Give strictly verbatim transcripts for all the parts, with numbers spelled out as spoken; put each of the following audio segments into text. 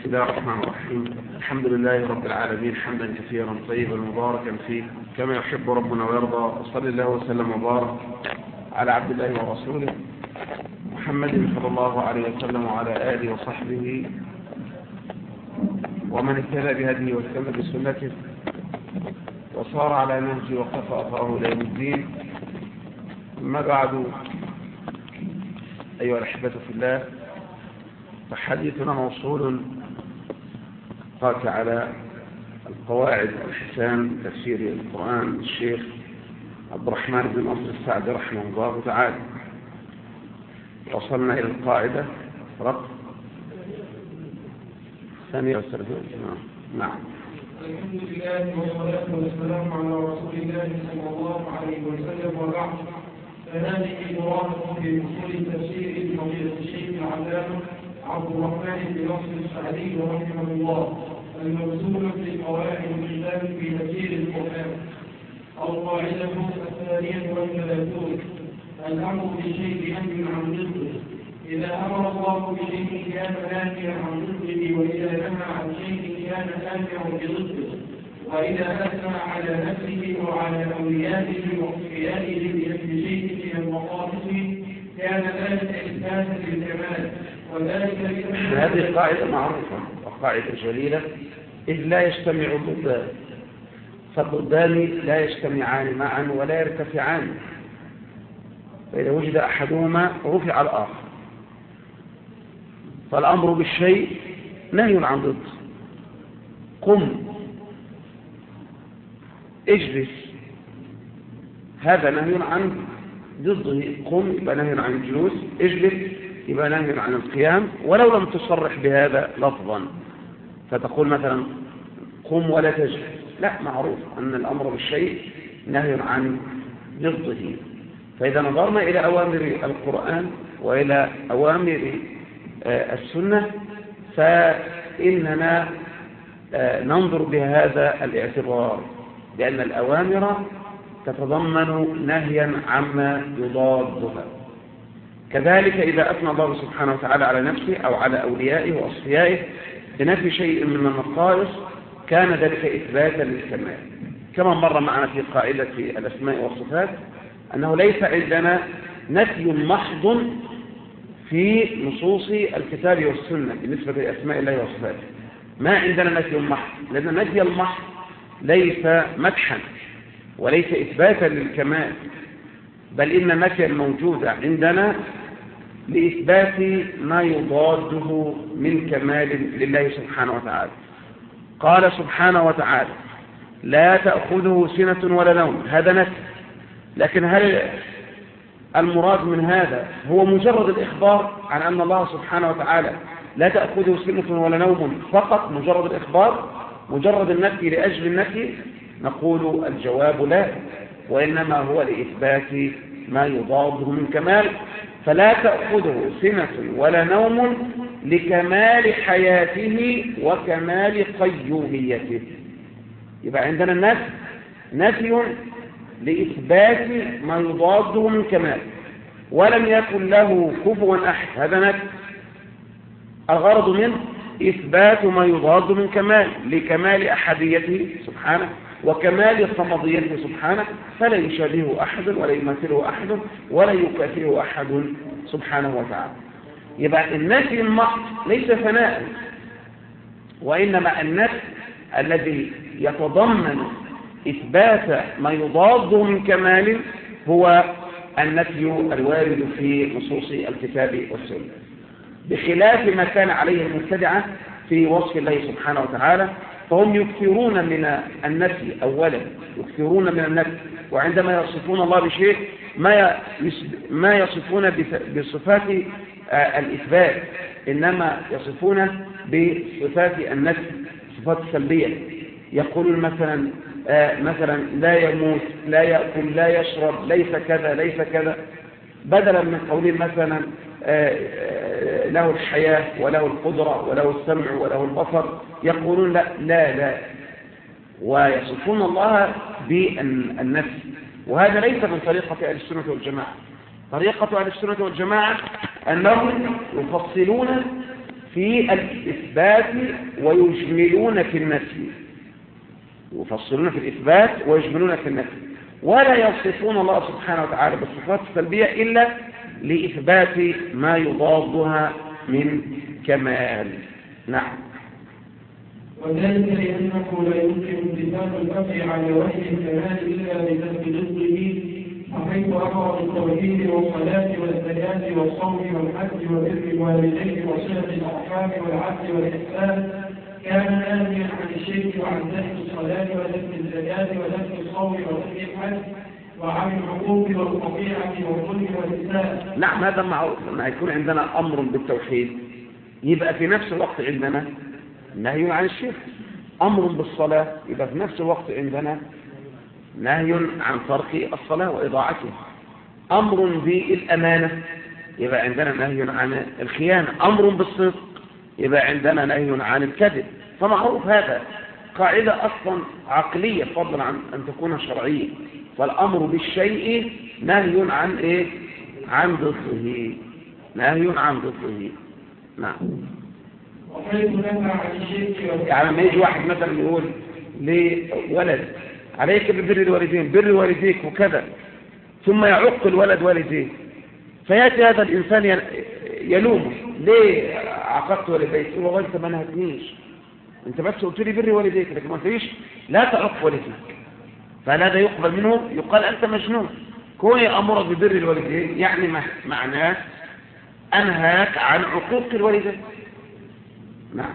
الله الرحمن الرحيم. الحمد لله رب العالمين حمدا كثيرا طيبا مباركا فيه كما يحب ربنا ويرضى. وصلى الله وسلم وبارك على عبد الله ورسوله محمد صلى الله عليه وسلم وعلى آله وصحبه ومن اهتدى بهديه واستنى بسنته وصار على نهجه وقفى أثره إلى يوم الدين. أما بعد، أيها الأحبة في الله، فحديثنا موصول قاك على القواعد والحسان تفسير القرآن الشيخ عبد الرحمن بن ناصر السعدي رحمه الله تعالى. وصلنا إلى القاعدة رقم ثانية وثلاثين. نعم. الحمد لله والصلاة والسلام على رسول الله صلى الله عليه وسلم، وبعد، فهذه مرادة في أصول التفسير لفضيلة الشيخ العلامة عبد الرحمن بن ناصر السعدي رحمه الله، الموسوعة في قواعد الإسلام في تفسير القرآن. القاعدة الثانية والثلاثون: الأمر بشيء نهي عن ضده. إذا أمر الله بشيء كان نافيا عن ضده، وإذا نهى عن شيء كان نافعا بضده. وإذا أثنى على نفسه وعلى أوليائه وأصفيائه بأجل شيء من المقاصد كان ذلك إثباتا للكمال، وذلك هذه القاعدة معروفة وقاعدة جليلة، إذ لا يجتمع ضدان، فالضدان لا يجتمعان معا ولا يرتفعان، فإذا وجد أحدهما رفع الآخر. فالأمر بالشيء نهي عن ضده. قم، اجلس، هذا نهي عن ضده. قم يبقى نهي عن الجلوس، اجلس يبقى نهي عن القيام، ولو لم تصرح بهذا لفظا، فتقول مثلا قم ولا تجلس، لا، معروف أن الأمر بالشيء نهي عن ضده. فإذا نظرنا إلى أوامر القرآن وإلى أوامر السنة فإننا ننظر بهذا الاعتبار، لأن الأوامر تتضمن نهيا عما يضادها. كذلك إذا أثنى الله سبحانه وتعالى على نفسه أو على أوليائه وأصفيائه بنفي شيء من النقائص كان ذلك إثباتا للكمال، كما مر معنا في قاعدة الأسماء والصفات أنه ليس عندنا نفي محض في نصوص الكتاب والسنة بالنسبة لأسماء الله وصفاته. ما عندنا نفي محض، لأن نفي المحض ليس مدحا وليس إثباتا للكمال، بل إن النفي الموجود عندنا لإثبات ما يضاده من كمال لله سبحانه وتعالى. قال سبحانه وتعالى: لا تأخذه سنة ولا نوم، هذا نفي. لكن هل المراد من هذا هو مجرد الإخبار عن أن الله سبحانه وتعالى لا تأخذه سنة ولا نوم فقط، مجرد الإخبار، مجرد النفي لأجل النفي؟ نقول الجواب لا، وإنما هو لإثبات ما يضاده من كمال. فلا تأخذه سنة ولا نوم لكمال حياته وكمال قيوميته. يبقى عندنا النفي نفي لإثبات ما يضاده من كمال، ولم يكن له كفوا أحد، هذا نفي. الغرض منه إثبات ما يضاد من كمال، لكمال أحديته سبحانه وكمال صمديته سبحانه، فلا يشابهه أحد ولا يماثله أحد ولا يكافئه أحد سبحانه وتعالى. يبقى النفي المحض ليس ثناء، وإنما النفي الذي يتضمن إثبات ما يضاده من كمال هو النفي الوارد في نصوص الكتاب والسنة، بخلاف ما كان عليه المبتدعة في وصف الله سبحانه وتعالى، فهم يكثرون من النفي. أولا يكثرون من النفي، وعندما يصفون الله بشيء ما ما يصفون بصفات الإثبات، إنما يصفون بصفات النفي، صفات سلبية. يقولون مثلا مثلا لا يموت، لا يأكل، لا يشرب، ليس كذا ليس كذا، بدلا من قولهم مثلا له الحياة وله القدرة وله السمع وله البصر، يقولون لا لا لا، ويصفون الله بالنفي. وهذا ليس من طريقة أهل السنة والجماعة. طريقة أهل السنة والجماعة أنهم يفصلون في الإثبات ويجملون في النفي، يفصلون في الإثبات ويجملون في النفي، ولا يصفون الله سبحانه وتعالى بالصفات السلبية إلا لإثبات ما يضادها من كمال. نعم. وذلك لأنه لا يمكن انتفاق الأمر على وجه الكمال إلا بذنب ضده، وحيث أمر بالتوحيد والصلاة والزكاة والصوم والحج وبر الوالدين وصلة الأرحام والعدل والإحسان، كان ناهيا عن الشرك وعن ترك الصلاة وترك الزكاة وترك الصوم وترك الحج وعن الحقوق والقطيعة والظلم والإساءة. نعم، هذا معروف. لما يكون عندنا أمر بالتوحيد يبقى في نفس الوقت عندنا نهي عن الشرك. أمر بالصلاة يبقى في نفس الوقت عندنا نهي عن ترك الصلاة وإضاعتها. أمر بالأمانة يبقى عندنا نهي عن الخيانة. أمر بالصدق يبقى عندنا نهي عن الكذب. فمعروف هذا قاعدة أصلا عقلية فضلا عن أن تكون شرعية. فالأمر بالشيء نهي عن إيه؟ عن ضده. نهي عن ضده. نعم. يعني لما يجي واحد مثلا يقول لولد عليك ببر الوالدين، بر والديك وكذا، ثم يعق الولد والديه، فياتي هذا الانسان يلومه، ليه عققت والديك؟ يقول والله انت ما نهتنيش، انت بس قلت لي بر والديك لكن ما قلتليش لا تعق والديك. فهذا يقبل منه، يقال انت مجنون. كوني امرك ببر الوالدين يعني معناه انهاك عن عقوق الوالدين. نعم.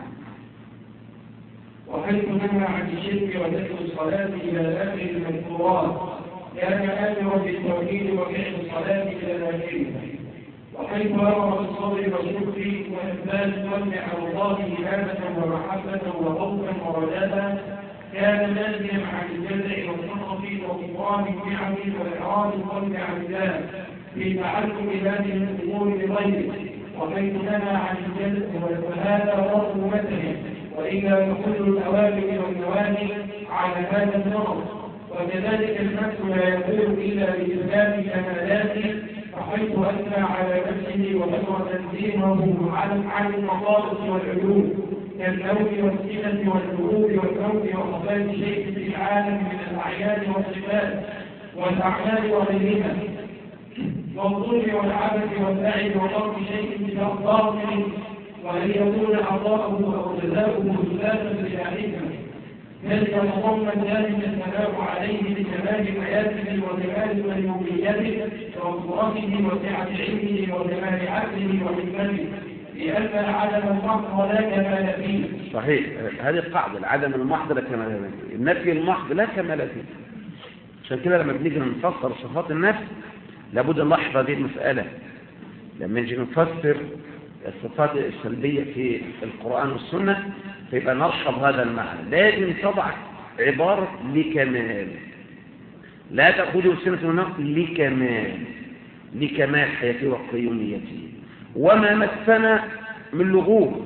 وحيث نهى عن الشرك وترك الصلاة إلى آخر المذكورات، كان آمرا بالتوحيد وفعل الصلاة إلى آخرها. وحيث أمر بالصبر والشكر وإثبات الظن على الله إنابة ومحبة وخوفا ورجاء، كان نازلا عن الجزع والسخط وغفران النعم وإعراض القلب عن الله في تعلم هذه الأمور بغيره. وحيث نهى عن الجزع فهذا ضرب مثله، وإلا يكون الأوامر والنواهي على هذا النظر. وكذلك النفس لا يكون إلا بإسلام كمالاته، فحيث أثنى على نفسه وذكر تنزيهه عن المخالص والعلوم كالنوم والسنة والهروب والموت وخفاء شيء في العالم من الأعيان والصفات والأعمال وغيرها، والظلم والعبث واللعب وضرب شيء من الباطل، وأن يكون عطاؤه أو جزاؤه ثلاثا بذلك. ذلك تضمن ذلك السلام عليه بكمال حياته وكمال ملوكيته وقدرته وسعة علمه وكمال عقله وحكمته، لأن عدم المحض لا كمال فيه. صحيح، هذه القاعدة، العدم المحض لا كمال فيه، النفي المحض لا كمال فيه. عشان كده لما بنيجي نفسر صفات النفس لابد ان نلاحظ هذه المسألة. لما نيجي نفسر الصفات السلبية في القرآن والسنة فيبقى نرحب هذا المعنى. لازم تضع عبارة لكمال، لا تأخذه سنة ونقص، لكمال، لكمال حياته وقيوميته وما مسنا من لغوب،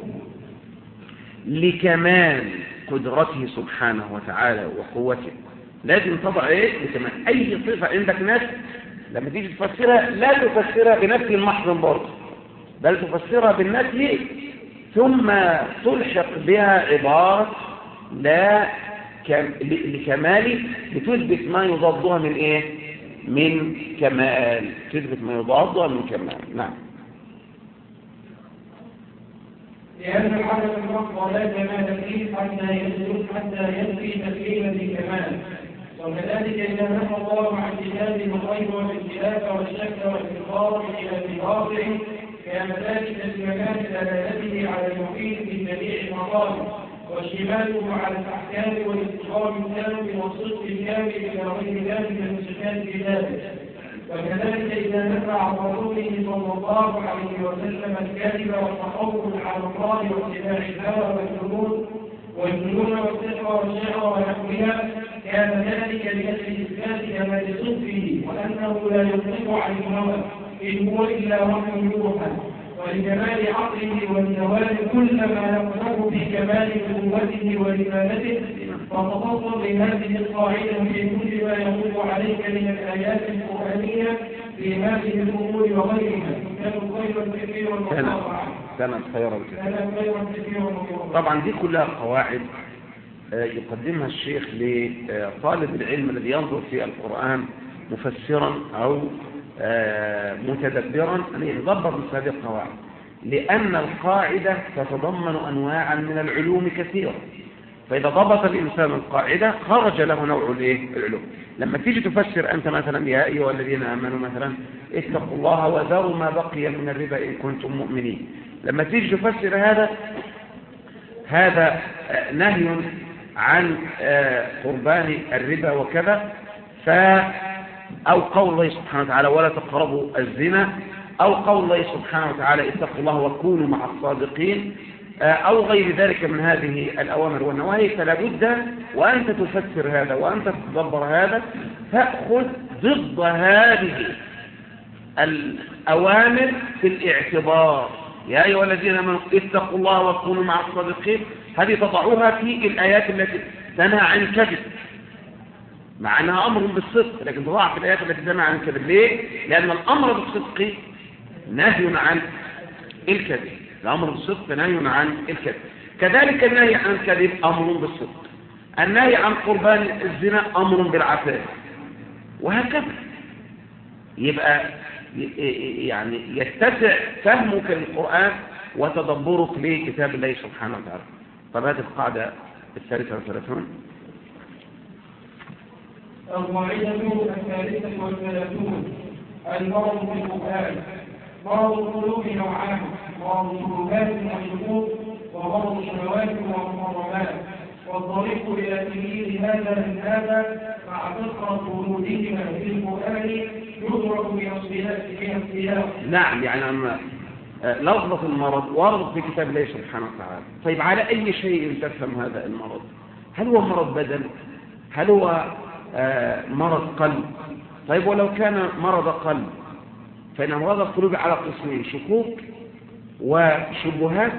لكمال قدرته سبحانه وتعالى وقوته. لازم تضع ايه؟ لكمال. اي صفة عندك نفس لما تيجي تفسرها لا تفسرها بنفي المحض برضه، بل تفسرها بالنفي ثم تلحق بها عبارة لا لكمال لتثبت ما يضادها من ايه؟ من كمال، تثبت ما يضادها من كمال. نعم. لأن العدم المحض لا كمال فيه حتى يثبت حتى ينفي تكليما بكمال. وكذلك إذا نفى الله عن كتابه الغيب والاختلاف والشك والإقرار إلى الواقع، كان ذلك بمكان دلالته على المحيط في جميع المطالب واشتماله على الأحكام والاستقامة التام والصدق الكامل إلى غير ذلك من صفات كتابه. وكذلك إذا نفى عن رسوله صلى الله عليه وسلم الكذب والتحول على الله واتباع الهوى والجنون والجنون والسحر والشعر ونحوها، كان ذلك لأجل إثبات كمال صدقه وأنه لا ينطق عن الهوى إن هو إلا وحي يوحى، ولكمال عقله والزوال كل ما نقله في كمال قوته ورسالته. فتفضل بهذه القاعدة في كل ما يمر عليك من الآيات القرآنية في هذه الأمور وغيرها، كان الخير الكثير والمطاوعة. سنة خيرا كثيرا. طبعا دي كلها قواعد يقدمها الشيخ لطالب العلم الذي ينظر في القرآن مفسرا أو متدبرا أن يتدبر مثل هذه القواعد، لأن القاعدة تتضمن أنواعا من العلوم كثيرة. فإذا ضبط الإنسان القاعدة خرج له نوع العلوم. لما تيجي تفسر أنت مثلا يا أيها الذين آمنوا مثلا اتقوا الله وذروا ما بقي من الربا إن كنتم مؤمنين، لما تيجي تفسر هذا هذا نهي عن قربان الربا وكذا، ف أو قول الله سبحانه وتعالى ولا تقربوا الزنا، أو قول الله سبحانه وتعالى اتقوا الله وكونوا مع الصادقين، أو غير ذلك من هذه الأوامر والنواهي، فلا بد وأنت تفسر هذا وأنت تدبر هذا تأخذ ضد هذه الأوامر في الاعتبار. يا أيها الذين آمنوا اتقوا الله وكونوا مع الصادقين، هذه تضعوها في الآيات التي تنهى عن الكذب، مع أنها أمر بالصدق، لكن تضعها في الآيات التي تنهى عن الكذب. ليه؟ لأن الأمر بالصدق نهي عن الكذب، الأمر بالصدق نهي عن الكذب. كذلك النهي عن الكذب أمر بالصدق، النهي عن قربان الزنا أمر بالعفاف، وهكذا. يبقى يعني يتسع فهمك للقرآن وتدبرك لكتاب الله سبحانه وتعالى. طب هذه القاعدة الثالثة والثلاثون. القاعدة الثالثة والثلاثون: المرض في القرآن. مرض القلوب نوعان: مرض الشبهات والشكوك، ومرض الشهوات والمحرمات. والطريق إلى تمييز هذا من هذا مع كثرة ورودهما في القرآن يدرك من السياق. نعم، يعني أما لفظة المرض وردت في كتاب الله سبحانه وتعالى. طيب على أي شيء تفهم هذا المرض؟ هل هو مرض بدن؟ هل هو مرض قلب؟ طيب ولو كان مرض قلب فإن أمراض القلوب على قسمين: شكوك وشبهات،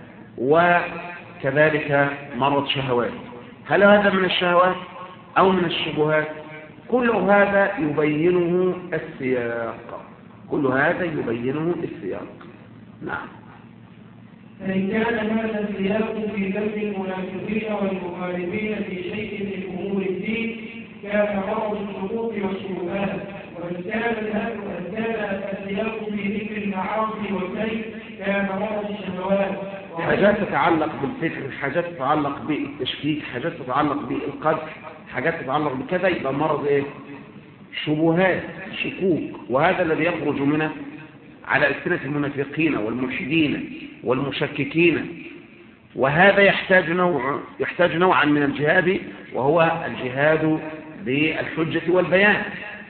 وكذلك مرض شهوات. هل هذا من الشهوات أو من الشبهات؟ كل هذا يبينه السياق، كل هذا يبينه السياق. نعم. فإن كان هذا السياق في ذم المنافقين والمخالفين في شيء من أمور الدين كان مرض الشكوك والشبهات، وإن كان السياق في ذكر المعاصي والكيد كان مرض الشهوات. حاجات تتعلق بالفكر، حاجات تتعلق بالتشكيك، حاجات تتعلق بالقدر، حاجات تتعلق بكذا، يبقى مرض ايه؟ شبهات، شكوك. وهذا الذي يخرج منه على ألسنة المنافقين والملحدين والمشككين. وهذا يحتاج نوع يحتاج نوعا من الجهاد، وهو الجهاد بالحجة والبيان.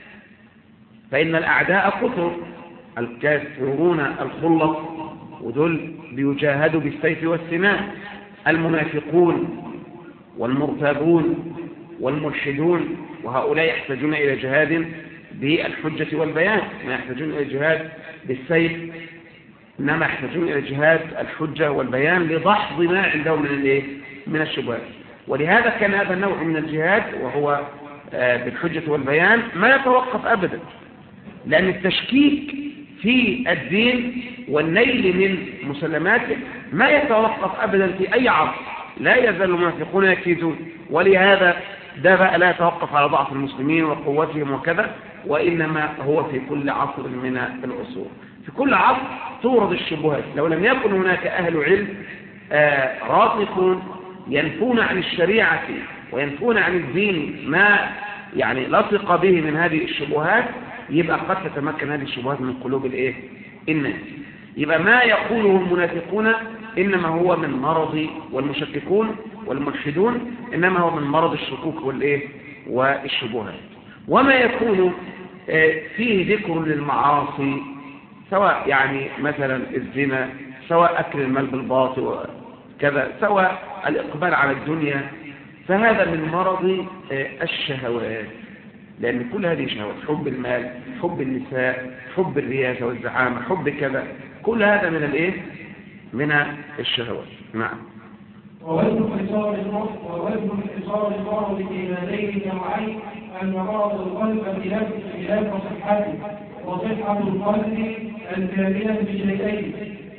فإن الأعداء كثر، الكافرون الخلص ودول بيجاهدوا بالسيف والسنان، المنافقون والمرتابون والملحدون، وهؤلاء يحتاجون إلى جهاد بالحجة والبيان، ما يحتاجون إلى جهاد بالسيف، إنما يحتاجون إلى جهاد الحجة والبيان لدحض ما عندهم من الايه؟ من الشبهات. ولهذا كان هذا النوع من الجهاد وهو بالحجة والبيان ما يتوقف أبدا، لأن التشكيك في الدين والنيل من مسلماته ما يتوقف أبدا في أي عصر، لا يزال المنافقون يكيدون. ولهذا ده بقى لا يتوقف على ضعف المسلمين وقوتهم وكذا، وإنما هو في كل عصر من العصور. في كل عصر تورد الشبهات. لو لم يكن هناك أهل علم آه راسخون ينفون عن الشريعة وينفون عن الدين ما يعني لصق به من هذه الشبهات، يبقى قد تتمكن هذه الشبهات من قلوب الايه؟ الناس. يبقى ما يقوله المنافقون إنما هو من مرض، والمشككون والملحدون إنما هو من مرض الشكوك والايه؟ والشبهات. وما يكون فيه ذكر للمعاصي، سواء يعني مثلا الزنا، سواء أكل المال بالباطل وكذا، سواء الإقبال على الدنيا، فهذا من مرض الشهوات، لأن كل هذه شهوات: حب المال، حب النساء، حب الرياسة والزعامة، حب كذا، كل هذا من الايه؟ من الشهوات. نعم. ووجه انتصار المرض ووجه انتصار المرض في هذين النوعين أن مرض القلب خلاف صحته، وصحة القلب الكاملة بشيئين: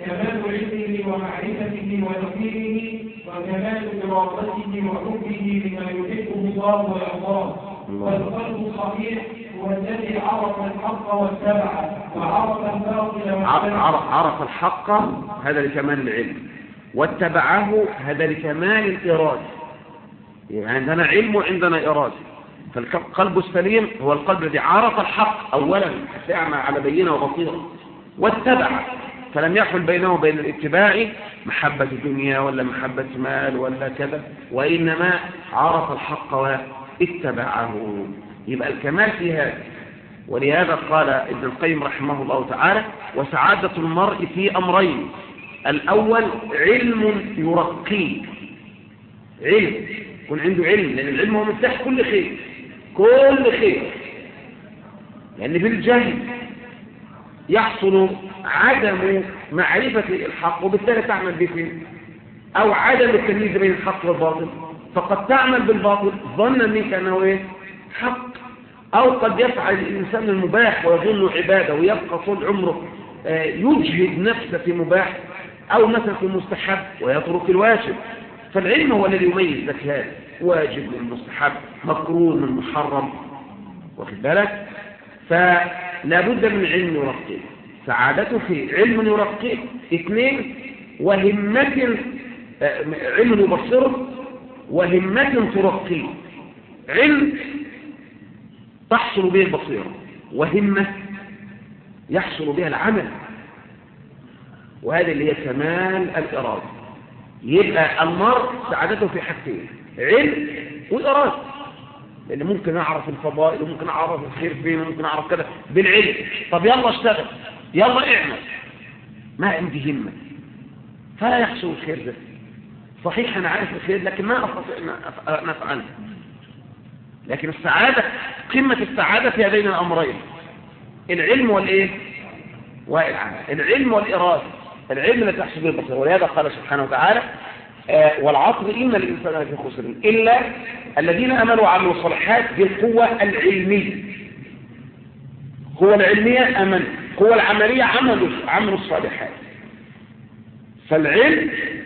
كمال علمه ومعرفته وتقديره وكمال إرادته وحبه لما يحبه الله ويرضاه. والقلب الصحيح هو الذي عرف الحق واتبعه وعرف الباطل عرف, عرف الحق، هذا لكمال العلم، واتبعه، هذا لكمال الإرادة. يعني عندنا علم وعندنا إرادة. فالقلب السليم هو القلب الذي عرف الحق أولا حتى يعمل على بينه وبصيره، واتبعه، فلم يحل بينه وبين الاتباع محبة الدنيا ولا محبة مال ولا كذا، وإنما عرف الحق واتبعه. يبقى الكمال في هذا. ولهذا قال ابن القيم رحمه الله تعالى: وسعادة المرء في أمرين: الأول علم يرقيه، علم يكون عنده علم، لأن العلم هو مفتاح كل خير، كل خير. لأن بالجهل يحصل عدم معرفة الحق وبالتالي تعمل به، أو عدم التمييز بين الحق والباطل، فقد تعمل بالباطل ظنا منك أنه إيه؟ حق، أو قد يفعل الإنسان المباح ويظن عبادة ويبقى طول عمره يجهد نفسه في مباح، أو مثلا في مستحب ويترك الواجب. فالعلم هو الذي يميز لك هذا واجب من مستحب، مكروه من محرم، واخد بالك؟ فلا بد من علم يرقيه، سعادته في علم يرقيه. اثنين، وهمة، علم يبصره وهمة ترقيه. علم تحصل به البصيرة، وهمة يحصل بها العمل، وهذه اللي هي كمال الإرادة. يبقى المرء سعادته في حاجتين: علم وإرادة. لأن ممكن أعرف الفضائل وممكن أعرف الخير فين وممكن أعرف كذا بالعلم. طب يلا اشتغل، يلا اعمل، ما عندي همة، فلا يحصل الخير ده. صحيح أنا عارف الخير لكن ما أستطيع أن أفعله. لكن السعادة، قمة السعادة في هذين الأمرين: العلم والإيه؟ والعمل. العلم والإرادة. العلم لا تحصل به البصيرة. ولهذا قال سبحانه وتعالى: آه والعصر إن الإنسان لفي خسر إلا الذين آمنوا وعملوا الصالحات. بالقوة العلمية، القوة العلمية أمن، القوة العملية عملوا عملوا الصالحات. فالعلم،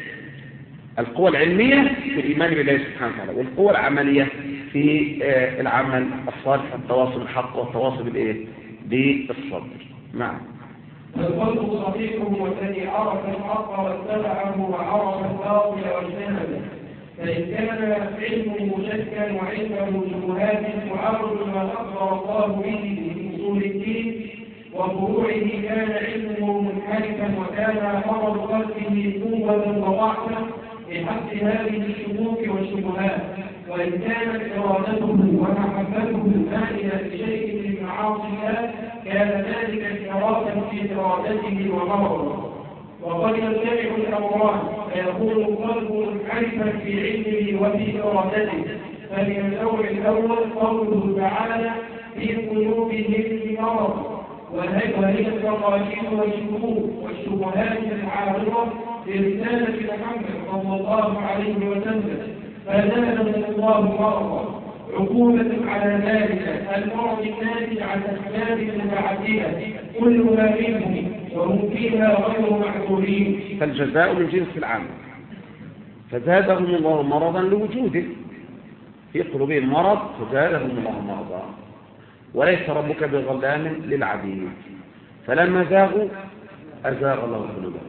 القوة العلمية في الإيمان بالله سبحانه وتعالى، والقوة العملية في آه العمل الصالح، التواصل بالحق والتواصل بالإيه؟ بالصبر. نعم. القلب الصحيح هو الذي عرف الحق واتبعه وعرف الباطل واجتنبه. فإن كان علمه شكا وعلمه شبهات وعرض ما أخبر الله به من أصول الدين وفروعه، كان علمه منحرفا وكان مرض قلبه قوة وضعفا بحق هذه الشكوك والشبهات. وإن كانت إرادته ومحبته مائلة لشيء من معاصي الله، كان ذلك انحرافا في إرادته ومرضه. وقد يجتمع الأمران فيكون القلب منحرفا في علمه وفي إرادته. فمن الأول الأول قوله تعالى: في قلوبهم مرض، وهي التقاليد والشكوك والشبهات العارضة برسالة محمد صلى الله عليه وسلم، فزادهم الله مرضا عقوبة على ذلك المرض الناتج عن أسباب متعددة كلها منهم وهم فيها غير معذورين. فالجزاء من جنس العمل. فزادهم الله مرضا لوجوده في قلوبهم مرض، فزادهم الله مرضا. وليس ربك بظلام للعبيد. فلما زاغوا أزاغ الله قلوبهم.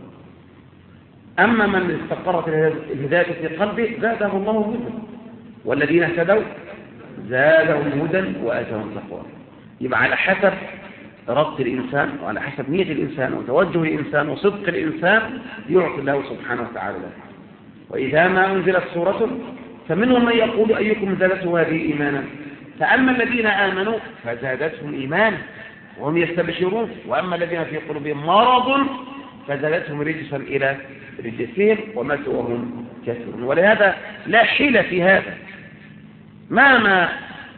أما من استقرت الهداية في قلبه زاده الله هدى، والذين اهتدوا زادهم هدى وآتاهم تقوى. يبقى على حسب ربط الإنسان وعلى حسب نية الإنسان وتوجه الإنسان وصدق الإنسان يعطي الله سبحانه وتعالى له. وإذا ما أنزلت سورة فمنهم من يقول أيكم زادته هذه إيمانا، فأما الذين آمنوا فزادتهم إيمانا وهم يستبشرون، وأما الذين في قلوبهم مرض فزادتهم رجسا إلى رجسهم وماتوا وهم كافرون. ولهذا لا حيلة في هذا، مهما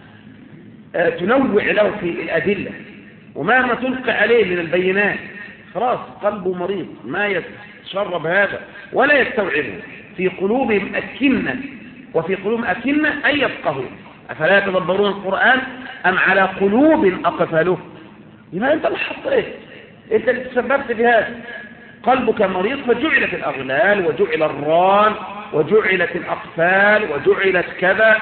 تنوع له في الأدلة ومهما تلقى عليه من البينات، خلاص قلبه مريض ما يتشرب هذا ولا يستوعبه. في قلوبهم أكنة وفي قلوبهم أكنة أن يفقهوا، أفلا يتدبرون القرآن أم على قلوب أقفلوه. يبقى أنت اللي حطيت، أنت اللي تسببت في هذا. قلبك مريض فجعلت الأغلال وجعل الران وجعلت الأقفال وجعلت كذا،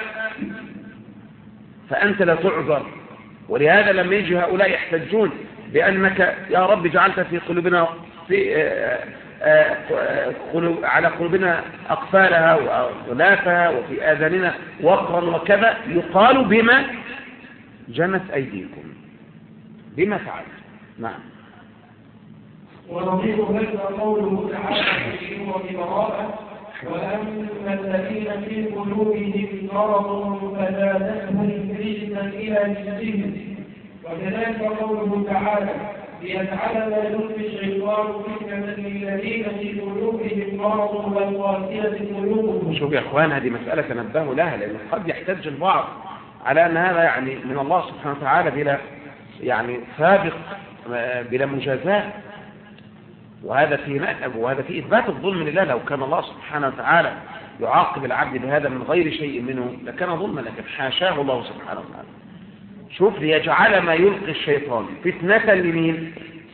فأنت لا تعذر. ولهذا لما يجي هؤلاء يحتجون بأنك يا رب جعلت في قلوبنا في آآ آآ قلوب على قلوبنا أقفالها وغلافها وفي آذاننا وقرا وكذا، يقال بما جنت أيديكم، بما فعلت. نعم. ونظير هذا قوله تعالى في سورة براءة: وأما الذين في قلوبهم مرض فزادتهم رجسا إلى رجسهم. وكذلك قوله تعالى: ليجعل ما يلقي الشيطان فتنة للذين في قلوبهم مرض والقاسية قلوبهم. شوف يا اخوان، هذه مسألة تنبهوا لها، لأن قد يحتج البعض على أن هذا يعني من الله سبحانه وتعالى بلا يعني سابق بلا مجازاة، وهذا في مأب وهذا في إثبات الظلم لله. لو كان الله سبحانه وتعالى يعاقب العبد بهذا من غير شيء منه لكان ظلما، لكن حاشاه الله سبحانه وتعالى. شوف: ليجعل ما يلقي الشيطان فتنة لمين؟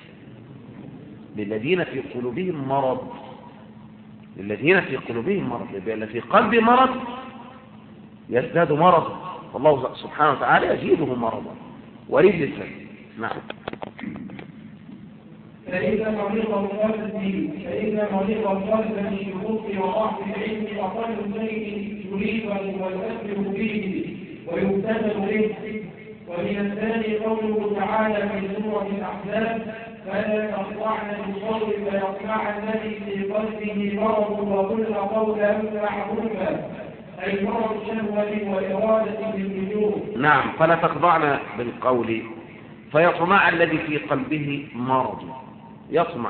للذين في قلوبهم مرض. للذين في قلوبهم مرض، لأن في قلب مرض يزداد مرض، والله سبحانه وتعالى يزيده مرضا ورجسا. نعم. فإن مريض القلب فإن مريض القلب من شروط وضعف العلم أقل شيء يريد والأكبر به ويبتدأ به. ومن الثاني قوله تعالى في سورة الأحزاب: فلا تخضعن بالقول فيطمع الذي في قلبه مرض وقل قولا معروفا، أي مرض شهوة وإرادة بالوجوب. نعم. فلا تخضعن بالقول فيطمع الذي في قلبه مرض، يطمع.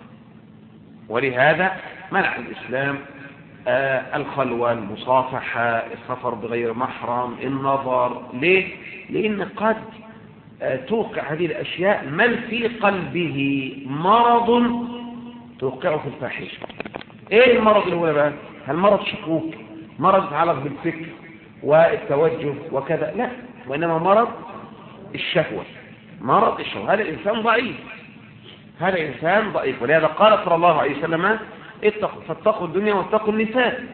ولهذا منع الإسلام آه الخلوة، المصافحة، السفر بغير محرم، النظر. ليه؟ لأن قد آه توقع هذه الأشياء من في قلبه مرض توقعه في الفاحشة. إيه المرض اللي هو بقى؟ هل مرض شكوك، مرض يتعلق بالفكر والتوجه وكذا؟ لا، وإنما مرض الشهوة، مرض الشهوة. هذا الإنسان ضعيف، هذا إنسان ضعيف. ولهذا قال صلى الله عليه وسلم: اتقوا فاتقوا الدنيا واتقوا النساء.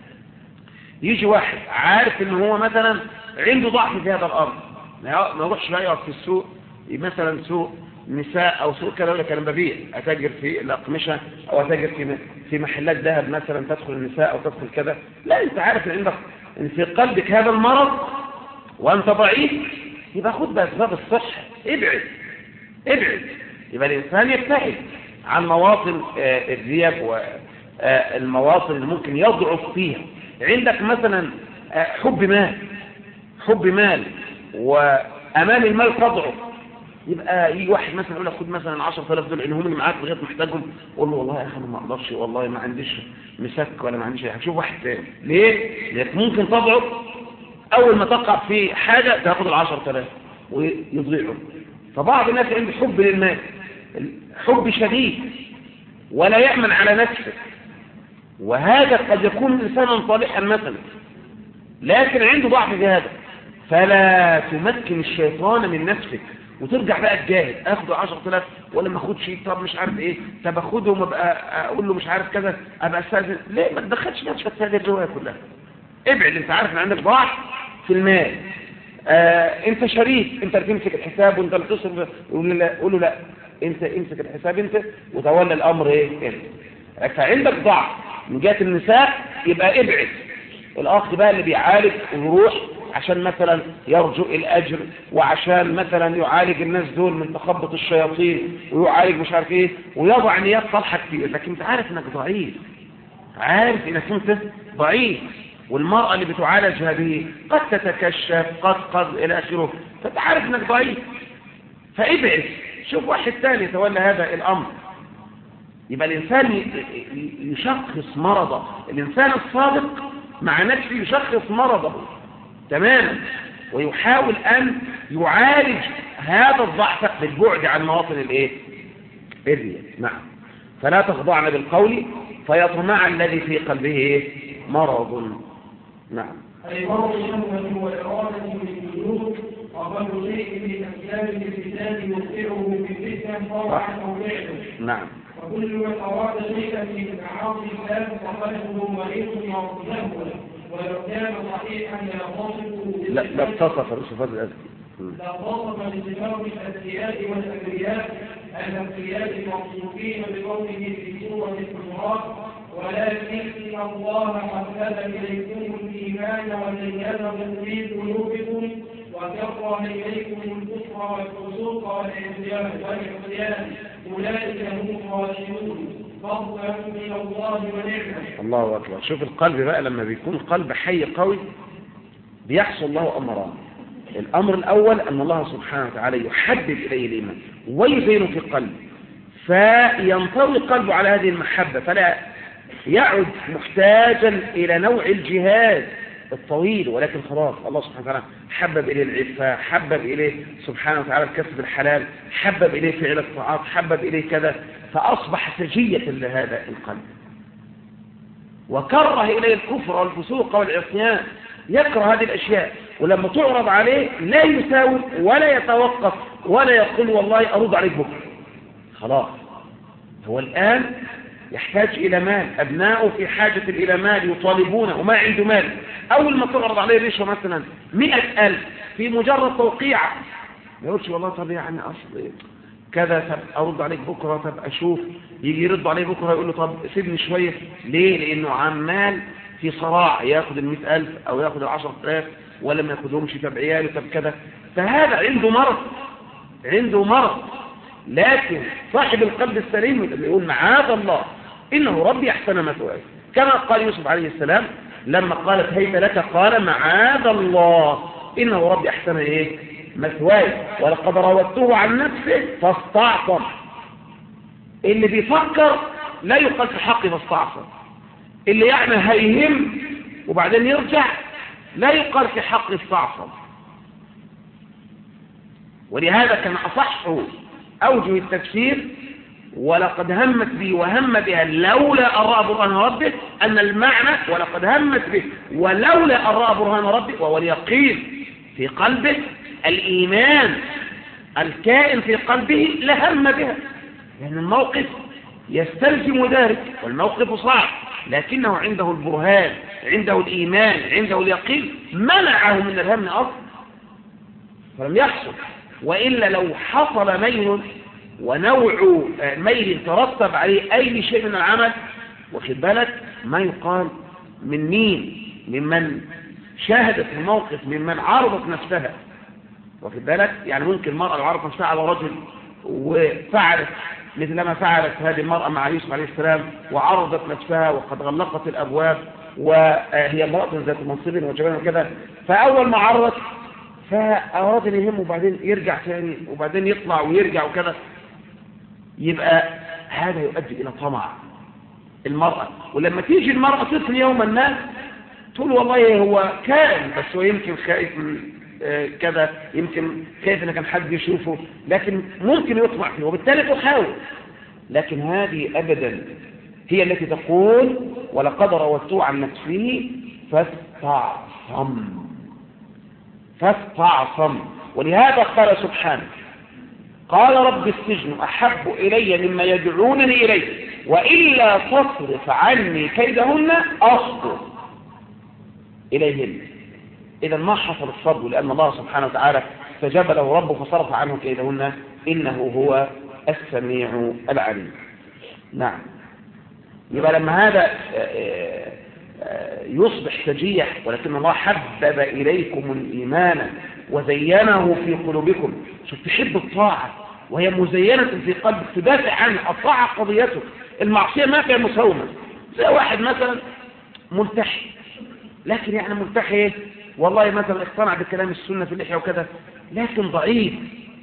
يجي واحد عارف ان هو مثلا عنده ضعف في هذا الامر، ما يروحش بقى يقعد في السوق، مثلا سوق نساء او سوق كذا، ولا كلام ببيع اتاجر في الاقمشه او اتاجر في في محلات ذهب مثلا، تدخل النساء او تدخل كذا. لا، انت عارف ان عندك ان في قلبك هذا المرض وانت ضعيف، يبقى خد باسباب الصحه، ابعد ابعد. يبقى الانسان يبتعد عن مواطن الريب والمواطن اللي ممكن يضعف فيها. عندك مثلا حب مال، حب مال وأمام المال تضعف، يبقى يجي واحد مثلا يقول لك خد مثلا عشرة آلاف دول انهم اللي معاك لغايه محتاجهم، قول له والله يا اخي انا ما اقدرش، والله ما عنديش مسك ولا ما عنديش. هتشوف واحد ثاني. ليه؟ لانك ممكن تضعف، اول ما تقع في حاجه تاخد ال عشرة آلاف ويضيعوا. فبعض الناس عنده حب للمال، حب شديد ولا يأمن على نفسه، وهذا قد يكون إنسانا صالحا مثلا لكن عنده ضعف في هذا. فلا تمكن الشيطان من نفسك وترجع بقى تجاهد، اخد عشرة آلاف ولا ما اخدش، طب مش عارف ايه، طب اخدهم وابقى اقول له مش عارف كذا، ابقى استاذن. ليه؟ ما تدخلش نفسك في هذه الروايه كلها. ابعد. انت عارف ان عندك ضعف في المال، آه انت شريك، انت اللي تمسك الحساب وانت اللي تصرف. قول له لا، انت امسك الحساب انت وتولى الامر ايه انت. فعندك ضعف من جهه النساء، يبقى ابعد. الاخ بقى اللي بيعالج ويروح عشان مثلا يرجو الاجر، وعشان مثلا يعالج الناس دول من تخبط الشياطين، ويعالج مش عارف ايه، ويضع نيات صالحه كتير، لكن انت عارف انك ضعيف، عارف انك انت ضعيف. والمرأة اللي بتعالج هذه قد تتكشف، قد قد الى اخره، فانت عارف انك ضعيف، فابعد. شوف واحد ثاني يتولى هذا الامر. يبقى الانسان يشخص مرضه. الانسان الصادق مع نفسه يشخص مرضه تماما، ويحاول ان يعالج هذا الضعف بالبعد عن مواطن الايه الرياء. نعم. فلا تخضعن بالقول فيطمع الذي في قلبه ايه مرض. نعم. أي مرض الشهوة والإرادة بالوجود، أقل شيء من أسباب الفتنة يوقعه في الفتنة طبعا أو فعلا. نعم. فكل من أراد شيئا من معاصي الله فقلبه مريض مغفور، ولو كان صحيحا يتصف لا لا تصف الصفات الأذكى لا تصف بصفات الأذكياء والأبرياء الأنبياء الموصوفين بقوله في سورة الحجرات ولكن الله حبب إليكم الإيمان وزينه في قلوبكم وكره إليكم الكفر والفسوق والعصيان والعصيان أولئك هم الراشدون فضلا من الله ونعمه. الله أكبر. شوف القلب بقى لما بيكون قلب حي قوي بيحصل له أمران. الأمر الأول أن الله سبحانه وتعالى يحبب إليه الإيمان ويزينه في قلبه فينطوي قلبه على هذه المحبة فلا يعد محتاجا إلى نوع الجهاد الطويل، ولكن خلاص الله سبحانه وتعالى حبب إليه العفة، حبب إليه سبحانه وتعالى الكسب الحلال، حبب إليه فعل الطاعات، حبب إليه كذا، فأصبح سجية لهذا القلب. وكره إليه الكفر والفسوق والعصيان، يكره هذه الأشياء، ولما تعرض عليه لا يساوي ولا يتوقف ولا يقول والله أرد عليك بكرة. خلاص هو الآن يحتاج إلى مال، أبناؤه في حاجة إلى مال يطالبونه وما عنده مال. أول ما تعرض عليه رشوة مثلا مئة ألف في مجرد توقيعة ما يقولش والله طب يعني أصل كذا، طب أرد عليك بكرة، طب أشوف. يجي يرد عليه بكرة يقول له طب سيبني شوية. ليه؟ لأنه عمال في صراع ياخد المئة ألف أو ياخد العشرة آلاف ولا ما ياخدهمش، طب عياله طب كذا. فهذا عنده مرض، عنده مرض. لكن صاحب القلب السليم اللي يقول معاذ الله إنه ربي أحسن مثواي، كما قال يوسف عليه السلام لما قالت هيت لك قال معاذ الله إنه ربي أحسن إيه مثواي ولقد راودته عن نفسه فاستعصم. اللي بيفكر لا يقال في حقه فاستعصم، اللي يعني هيهم وبعدين يرجع لا يقال في حقه فاستعصم. ولهذا كان أصح أوجه التفسير ولقد همت به وهم بها لولا أن رأى برهان ربه، أن المعنى ولقد همت به ولولا أن رأى برهان ربه وهو اليقين في قلبه، الإيمان الكائن في قلبه لهم بها، لأن يعني الموقف يستلزم ذلك والموقف صعب، لكنه عنده البرهان، عنده الإيمان، عنده اليقين، منعه من الهم أصلا فلم يحصل. وإلا لو حصل ميل ونوع ميل ترتب عليه أي شيء من العمل، واخد بالك ما يقال من مين؟ ممن شاهدت الموقف، ممن عرضت نفسها، واخد بالك. يعني ممكن المرأة لو عرضت نفسها على رجل وفعلت مثل ما فعلت هذه المرأة مع يوسف عليه السلام وعرضت نفسها وقد غلقت الأبواب وهي امرأة ذات منصب وجمال وكذا، فأول ما عرضت فأراد أن يهم وبعدين يرجع ثاني وبعدين يطلع ويرجع وكذا، يبقى هذا يؤدي إلى طمع المرأة. ولما تيجي المرأة تثني يوما ما تقول والله هو كائن بس هو يمكن خائف من كذا، يمكن خايف ان كان حد يشوفه، لكن ممكن يطمع فيه وبالتالي تحاول. لكن هذه أبدا هي التي تقول ولقد راودته عن نفسه فاستعصم فاستعصم. ولهذا قال سبحانه قال رب السجن أحب إلي مما يدعونني إليه وإلا تصرف عني كيدهن أصبر إليهن. إذا ما حصل الصبر لأن الله سبحانه وتعالى استجاب له ربه فصرف عنه كيدهن إنه هو السميع العليم. نعم. يبقى لما هذا يصبح سجيح ولكن الله حبب إليكم الإيمان وزينه في قلوبكم. شوف تحب الطاعة وهي مزينة في قلبك تدافع عنها، الطاعة قضيته، المعصية ما فيها مساومة. زي واحد مثلا ملتحي، لكن يعني ملتحي ايه؟ والله مثلا اقتنع بكلام السنة في اللحية وكذا لكن ضعيف.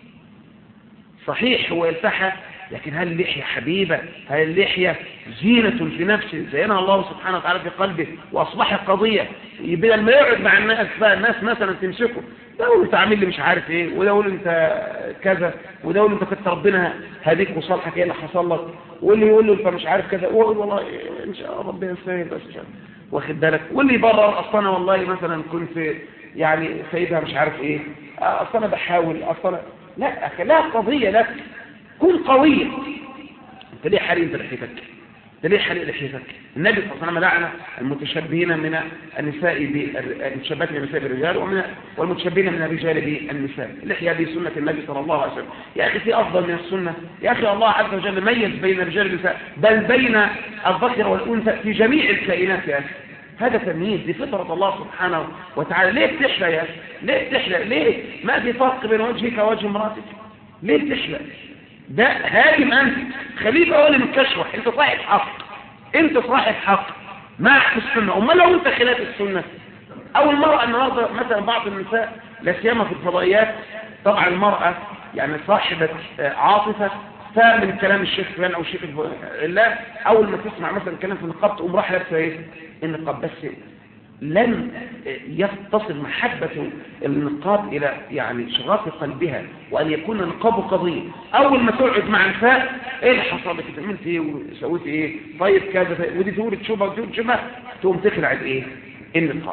صحيح هو يلتحى لكن هل اللحية حبيبة؟ هل اللحية زينة في نفسه زينها الله سبحانه وتعالى في قلبه وأصبحت قضية؟ يبقى لما يقعد مع الناس بقى الناس مثلا تمسكه، ده يقول انت عامل لي مش عارف ايه، وده يقول انت كذا، وده يقول انت كنت ربنا هديك وصالحك ايه اللي حصل لك، واللي يقول له انت مش عارف كذا، ويقول والله ان شاء الله ربنا يسهل بس ان شاء الله، واخد بالك. واللي يبرر اصلا انا والله مثلا كنت يعني سيدها مش عارف ايه، اصلا انا بحاول اصلا. لا لا قضية لك، كن قويا انت ليه حالي انت لحيتك؟ انت ليه حالي لحيتك؟ النبي صلى الله عليه وسلم لعن المتشبهين من النساء بالمتشبهات من النساء بالرجال ومن والمتشبهين من الرجال بالنساء. اللحيه دي سنه النبي صلى الله عليه وسلم. يا اخي في افضل من السنه؟ يا اخي الله عز وجل ميز بين الرجال والنساء بل بين الذكر والانثى في جميع الكائنات يا اخي. هذا تمييز، دي فطره الله سبحانه وتعالى. ليه بتحلى يا اخي؟ ليه بتحلى؟ ليه ما في فرق بين وجهك ووجه امراتك؟ ليه بتحلى؟ ده هاجم انت، خليفه هو اللي متكشوح. انت صاحب حق، انت صاحب حق مع السنه. امال لو انت خلاف السنه او المراه النهارده مثلا بعض النساء لا سيما في الفضائيات، طبعا المراه يعني صاحبه عاطفه، فمن كلام الشيخ فلان او الشيخ الله اول ما تسمع مثلا كلام في النقاب تقوم راح لابسه ايه؟ النقاب. بس لن يتصل محبة النقاب إلى يعني شغاف قلبها وأن يكون النقاب قضية. أول ما تقعد مع نساء إيه اللي حصل لك؟ عملت إيه وسويت إيه؟ طيب كذا، ودي تقول تشوفها وتقول تشوفها، تقوم تخلع إيه؟ النقاب.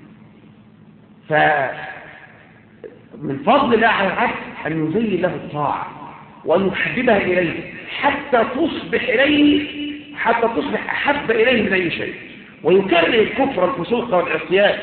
فمن فضل الله على العبد أن يزين له الطاعة وأن يحببها إليه حتى تصبح إليه حتى تصبح أحب إليه من أي شيء، ويكره الكفر والفسوق والعصيان.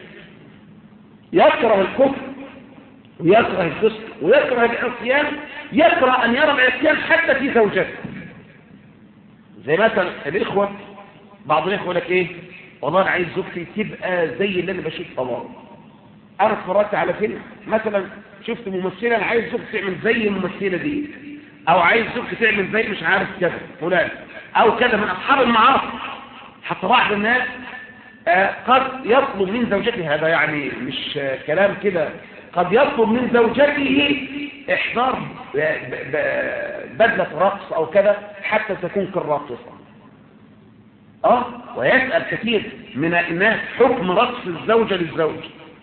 يكره الكفر ويكره الفسق ويكره العصيان، يكره أن يرى العصيان حتى في زوجته. زي مثلا الإخوة، بعض الإخوة يقول لك إيه؟ والله أنا عايز زوجتي تبقى زي اللي أنا بشوفها بره. أنا اتفرجت على فيلم مثلا شفت ممثلة، أنا عايز زوجتي تعمل زي الممثلة دي، أو عايز زوجتي تعمل زي مش عارف كذا فلان أو كذا من أصحاب المعاصي. حتى بعض الناس آه قد يطلب من زوجته، هذا يعني مش آه كلام كده، قد يطلب من زوجته إحضار بدلة رقص أو كذا حتى تكون كالراقصة. آه ويسأل كثير من الناس حكم رقص الزوجة للزوج.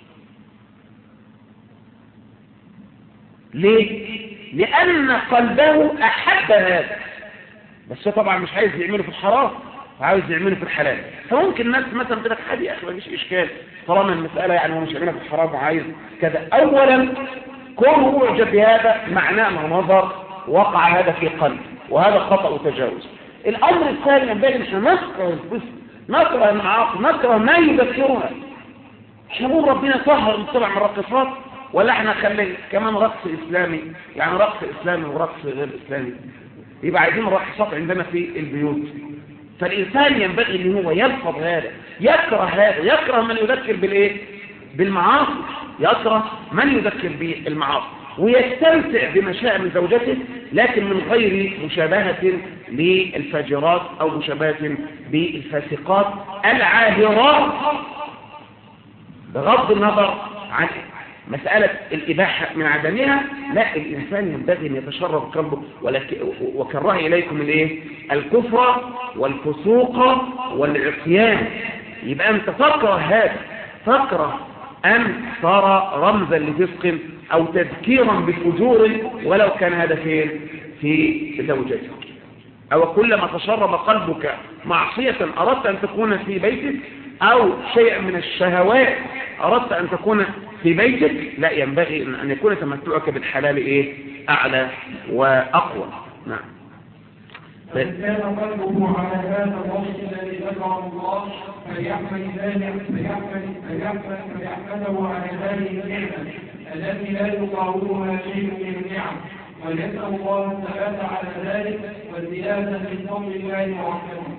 ليه؟ لأن قلبه أحب هذا، بس طبعا مش عايز يعمله في الحرام، عاوز يعمله في الحلال. فممكن الناس مثلا تقول لك عادي يا اخي ما فيش اشكال طالما المساله يعني هو مش يعملها في الحرام وعايز كذا. اولا كونه يعجب بهذا معناه انه نظر وقع هذا في قلب، وهذا خطا وتجاوز. الامر الثاني ينبغي ان احنا نكره الفسق، نكره المعاصي، نكره ما يذكرنا. احنا نقول ربنا طهر المجتمع من الراقصات، ولا احنا خلي كمان رقص اسلامي، يعني رقص اسلامي ورقص غير اسلامي، يبقى عايزين راقصات عندنا في البيوت. فالإنسان ينبغي أن هو يلفظ هذا، يكره هذا، يكره من يذكر بالإيه؟ بالمعاصي، يكره من يذكر بالمعاصي، ويستمتع بمشاعر من زوجته لكن من غير مشابهة للفاجرات أو مشابهة بالفاسقات العاهرات، بغض النظر عن مسألة الإباحة من عدمها. لا، الإنسان ينبغي أن يتشرب قلبه. وكره إليكم الإيه؟ الكفر والفسوق والعصيان. يبقى أنت تكره هذا، تكره أن صار رمزا لفسق أو تذكيرا بفجور ولو كان هذا فين؟ في زوجتك. أو كلما تشرب قلبك معصية أردت أن تكون في بيتك أو شيء من الشهوات أردت أن تكون في بيتك، لا، ينبغي أن يكون تمتعك بالحلال إيه؟ أعلى وأقوى. نعم. فإن كان قلبه على هذا الوصف الذي ذكره الله فليحمد ذلك فليحمد فليحمد فليحمده على هذه النعمة التي لا يقاومها شيء من النعم، وليسأل الله الثبات على ذلك والزيادة من فضل الله ورحمته.